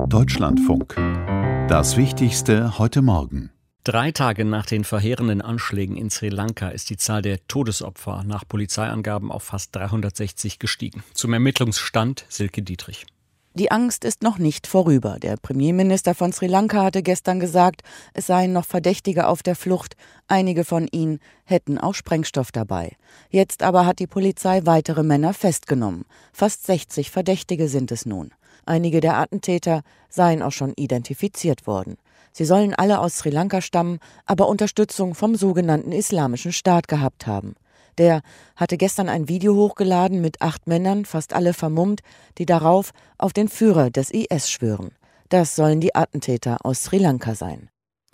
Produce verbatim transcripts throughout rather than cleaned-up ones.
Deutschlandfunk. Das Wichtigste heute Morgen. Drei Tage nach den verheerenden Anschlägen in Sri Lanka ist die Zahl der Todesopfer nach Polizeiangaben auf fast dreihundertsechzig gestiegen. Zum Ermittlungsstand Silke Dietrich. Die Angst ist noch nicht vorüber. Der Premierminister von Sri Lanka hatte gestern gesagt, es seien noch Verdächtige auf der Flucht. Einige von ihnen hätten auch Sprengstoff dabei. Jetzt aber hat die Polizei weitere Männer festgenommen. Fast sechzig Verdächtige sind es nun. Einige der Attentäter seien auch schon identifiziert worden. Sie sollen alle aus Sri Lanka stammen, aber Unterstützung vom sogenannten Islamischen Staat gehabt haben. Der hatte gestern ein Video hochgeladen mit acht Männern, fast alle vermummt, die darauf auf den Führer des I S schwören. Das sollen die Attentäter aus Sri Lanka sein.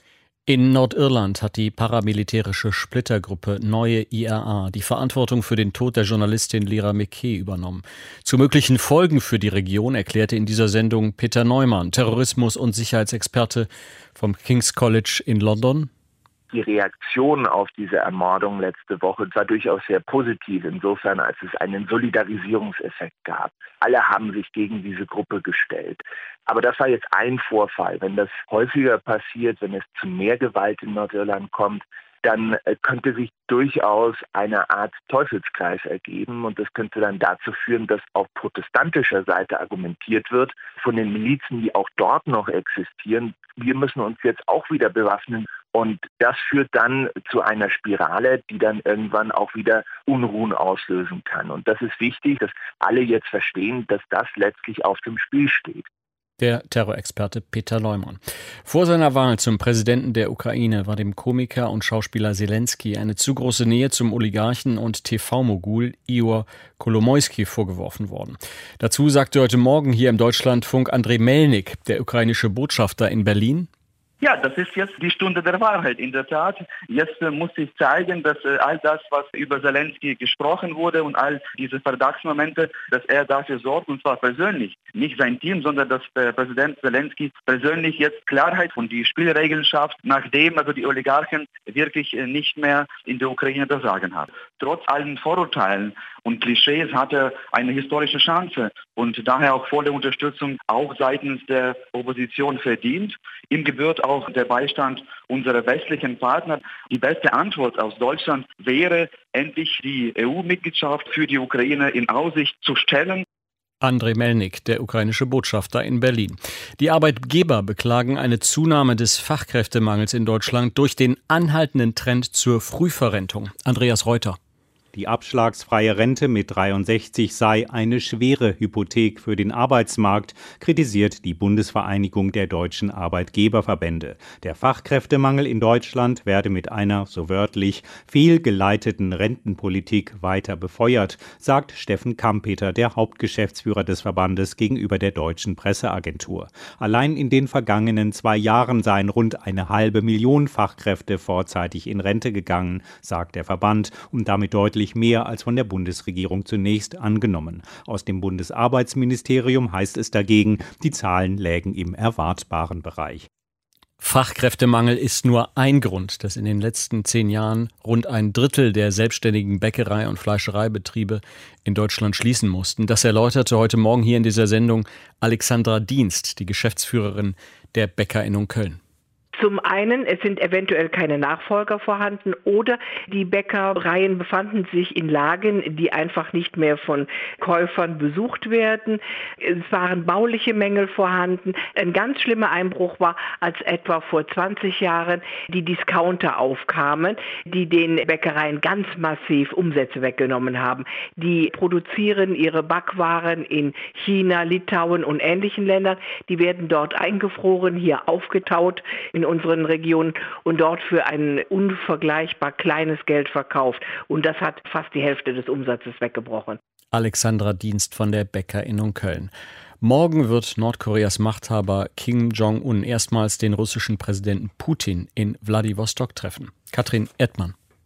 In Nordirland hat die paramilitärische Splittergruppe Neue I R A die Verantwortung für den Tod der Journalistin Lyra McKay übernommen. Zu möglichen Folgen für die Region erklärte in dieser Sendung Peter Neumann, Terrorismus- und Sicherheitsexperte vom King's College in London. Die Reaktion auf diese Ermordung letzte Woche war durchaus sehr positiv, insofern als es einen Solidarisierungseffekt gab. Alle haben sich gegen diese Gruppe gestellt. Aber das war jetzt ein Vorfall. Wenn das häufiger passiert, wenn es zu mehr Gewalt in Nordirland kommt, dann könnte sich durchaus eine Art Teufelskreis ergeben und das könnte dann dazu führen, dass auf protestantischer Seite argumentiert wird, von den Milizen, die auch dort noch existieren, wir müssen uns jetzt auch wieder bewaffnen und das führt dann zu einer Spirale, die dann irgendwann auch wieder Unruhen auslösen kann. Und das ist wichtig, dass alle jetzt verstehen, dass das letztlich auf dem Spiel steht. Der Terrorexperte Peter Neumann. Vor seiner Wahl zum Präsidenten der Ukraine war dem Komiker und Schauspieler Selenskyj eine zu große Nähe zum Oligarchen und T V-Mogul Ihor Kolomoisky vorgeworfen worden. Dazu sagte heute Morgen hier im Deutschlandfunk Andrei Melnik, der ukrainische Botschafter in Berlin: Ja, das ist jetzt die Stunde der Wahrheit. In der Tat, jetzt äh, muss ich zeigen, dass äh, all das, was über Selenskyj gesprochen wurde und all diese Verdachtsmomente, dass er dafür sorgt, und zwar persönlich, nicht sein Team, sondern dass äh, Präsident Selenskyj persönlich jetzt Klarheit und die Spielregeln schafft, nachdem also die Oligarchen wirklich äh, nicht mehr in der Ukraine das Sagen haben. Trotz allen Vorurteilen und Klischees hat er eine historische Chance und daher auch volle Unterstützung auch seitens der Opposition verdient. Ihm gebührt auch der Beistand unserer westlichen Partner. Die beste Antwort aus Deutschland wäre, endlich die E U-Mitgliedschaft für die Ukraine in Aussicht zu stellen. Andrei Melnik, der ukrainische Botschafter in Berlin. Die Arbeitgeber beklagen eine Zunahme des Fachkräftemangels in Deutschland durch den anhaltenden Trend zur Frühverrentung. Andreas Reuter. Die abschlagsfreie Rente mit dreiundsechzig sei eine schwere Hypothek für den Arbeitsmarkt, kritisiert die Bundesvereinigung der deutschen Arbeitgeberverbände. Der Fachkräftemangel in Deutschland werde mit einer, so wörtlich, fehlgeleiteten Rentenpolitik weiter befeuert, sagt Steffen Kampeter, der Hauptgeschäftsführer des Verbandes, gegenüber der Deutschen Presseagentur. Allein in den vergangenen zwei Jahren seien rund eine halbe Million Fachkräfte vorzeitig in Rente gegangen, sagt der Verband, um damit deutlich mehr als von der Bundesregierung zunächst angenommen. Aus dem Bundesarbeitsministerium heißt es dagegen, die Zahlen lägen im erwartbaren Bereich. Fachkräftemangel ist nur ein Grund, dass in den letzten zehn Jahren rund ein Drittel der selbstständigen Bäckerei- und Fleischereibetriebe in Deutschland schließen mussten. Das erläuterte heute Morgen hier in dieser Sendung Alexandra Dienst, die Geschäftsführerin der Bäckerinnung Köln. Zum einen, es sind eventuell keine Nachfolger vorhanden oder die Bäckereien befanden sich in Lagen, die einfach nicht mehr von Käufern besucht werden. Es waren bauliche Mängel vorhanden. Ein ganz schlimmer Einbruch war, als etwa vor zwanzig Jahren die Discounter aufkamen, die den Bäckereien ganz massiv Umsätze weggenommen haben. Die produzieren ihre Backwaren in China, Litauen und ähnlichen Ländern. Die werden dort eingefroren, hier aufgetaut in unseren Regionen und dort für ein unvergleichbar kleines Geld verkauft. Und das hat fast die Hälfte des Umsatzes weggebrochen. Alexandra Dienst von der Bäckerinnung Köln. Morgen wird Nordkoreas Machthaber Kim Jong-un erstmals den russischen Präsidenten Putin in Wladiwostok treffen. Katrin Erdmann.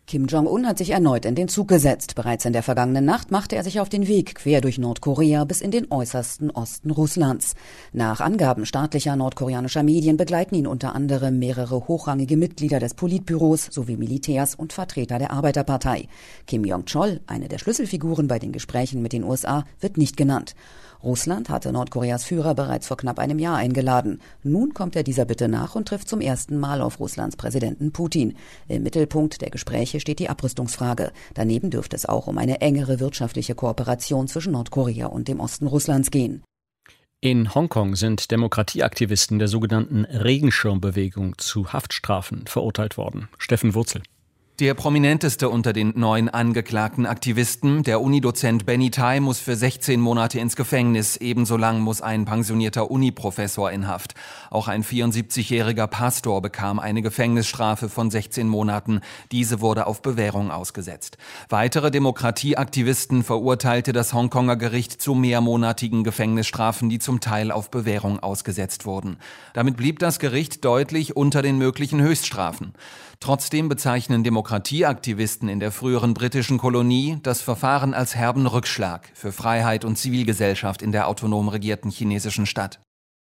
Kim Jong-un hat sich erneut in den Zug gesetzt. Bereits in der vergangenen Nacht machte er sich auf den Weg quer durch Nordkorea bis in den äußersten Osten Russlands. Nach Angaben staatlicher nordkoreanischer Medien begleiten ihn unter anderem mehrere hochrangige Mitglieder des Politbüros sowie Militärs und Vertreter der Arbeiterpartei. Kim Yong-chol, eine der Schlüsselfiguren bei den Gesprächen mit den U S A, wird nicht genannt. Russland hatte Nordkoreas Führer bereits vor knapp einem Jahr eingeladen. Nun kommt er dieser Bitte nach und trifft zum ersten Mal auf Russlands Präsidenten Putin. Im Mittelpunkt der Gespräche steht die Abrüstungsfrage. Daneben dürfte es auch um eine engere wirtschaftliche Kooperation zwischen Nordkorea und dem Osten Russlands gehen. In Hongkong sind Demokratieaktivisten der sogenannten Regenschirmbewegung zu Haftstrafen verurteilt worden. Steffen Wurzel. Der prominenteste unter den neun angeklagten Aktivisten, der Unidozent Benny Tai, muss für sechzehn Monate ins Gefängnis. Ebenso lang muss ein pensionierter Uniprofessor in Haft. Auch ein vierundsiebzigjähriger Pastor bekam eine Gefängnisstrafe von sechzehn Monaten. Diese wurde auf Bewährung ausgesetzt. Weitere Demokratieaktivisten verurteilte das Hongkonger Gericht zu mehrmonatigen Gefängnisstrafen, die zum Teil auf Bewährung ausgesetzt wurden. Damit blieb das Gericht deutlich unter den möglichen Höchststrafen. Trotzdem bezeichnen Demokratieaktivisten in der früheren britischen Kolonie das Verfahren als herben Rückschlag für Freiheit und Zivilgesellschaft in der autonom regierten chinesischen Stadt.